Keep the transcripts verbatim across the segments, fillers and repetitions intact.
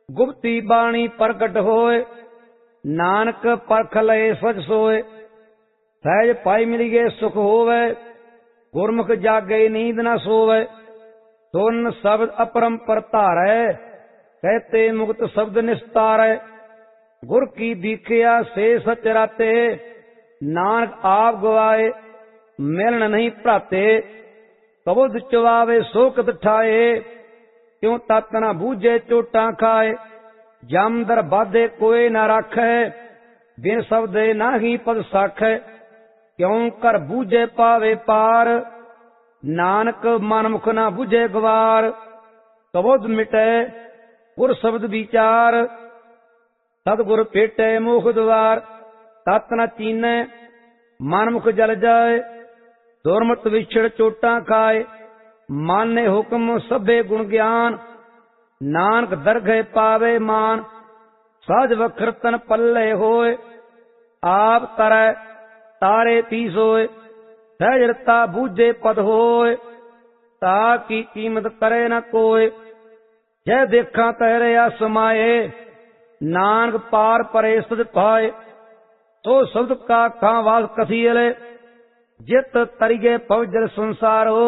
गुप्ती बाणी प्रगट होए, नानक परख लए सच सोए। सहज पाई मिलिए सुख होवे, गुरमुख जागे नींद न सोवे। सुन शब्द अपरंपर धारै, कहते मुक्त शब्द निस्तारै। गुर की दीखिया से सच राते, नानक आप गवाए मिलन नहीं भ्राते। कबुध चवावे सोकत ठाए, क्यों तत न बूझे चोटा खाए। जम दर बाधे कोई न राखै, बिन शब्दे नाही पद साखै। क्यों कर बूझे पावे पार, नानक मन मुख न बुझे गवार। कबुध मिटै गुर शब्द विचार, सतगुर पेटै मोख द्वार। तत न चीनै मन मुख जल जाए, दुर्मत विछड़ चोटा खाए। माने हुक्म सभे गुण ज्ञान, नानक दरगह पावे मान। सहज वखर तन पल्ले होए, आप तरह तारे पी सोए। सहजरता बूझे पद होए, ताकि कीमत करे न कोय। जय देखा तहरे समाये, नानक पार परे सद पाए। तो शब्द का खां वास कथियले, जित तरिगे पवजल संसारो।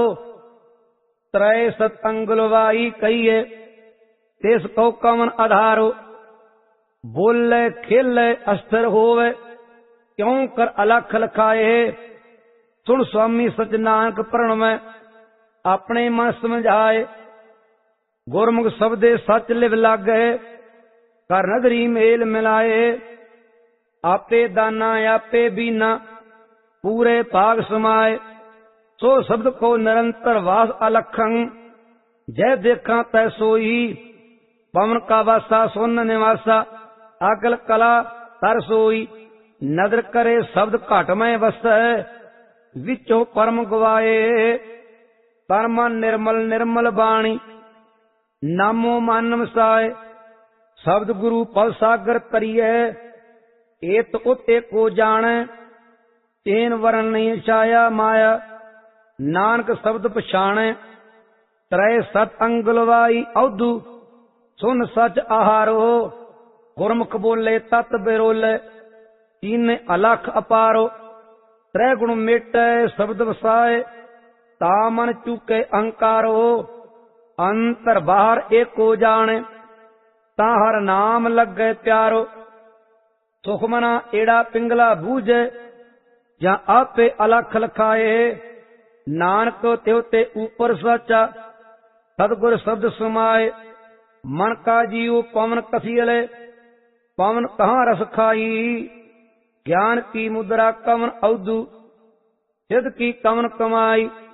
त्रय सतंगलवाई कहिए, तेस को कमन आधारो। बोले खेले अस्थिर होवे, क्यों कर अलख लखाए। सुन स्वामी सच नानक प्रणमय, अपने मन समझाए। गुरमुख शब्दे सच लिव लागे, कर नगरी मेल मिलाए। आपे दाना आपे बीना, पूरे भाग समाए। सो शब्द को निरंतर वास अलखं, जय देखा तै सोई। पवन का वासा सुन निवासा, अकल कला तर सोई। नदर करे शब्द घट में वसै, विचो परम गवाए। तन मन निर्मल निर्मल बाणी, नामो मन मसाए। शब्द गुरु पल सागर तरिए, एत उत एको जाने। तेन वरण नहीं छाया माया, नानक शब्द पछाणे। त्रय सत अंगलवाई औधु, सुन सच आहारो। गुरमुख बोले तत बिरोले, तीन अलख अपारो। त्रै गुण मेटे शब्द वसाए, ता मन चूके अहंकारो। अंतर बाहर एको जाने, ता हर नाम लगे प्यारो। सुखमना एड़ा पिंगला बूझे, ਜਾਂ ਆਪੇ ਅਲਖ ਲਖਾਏ। नानक त्यो ते ऊपर सचा, सतगुर शब्द समाए। मन का जीव पवन कथियले, पवन कहाँ रस खाई। ज्ञान की मुद्रा कवन औधु, सिद्ध की कवन कमाई।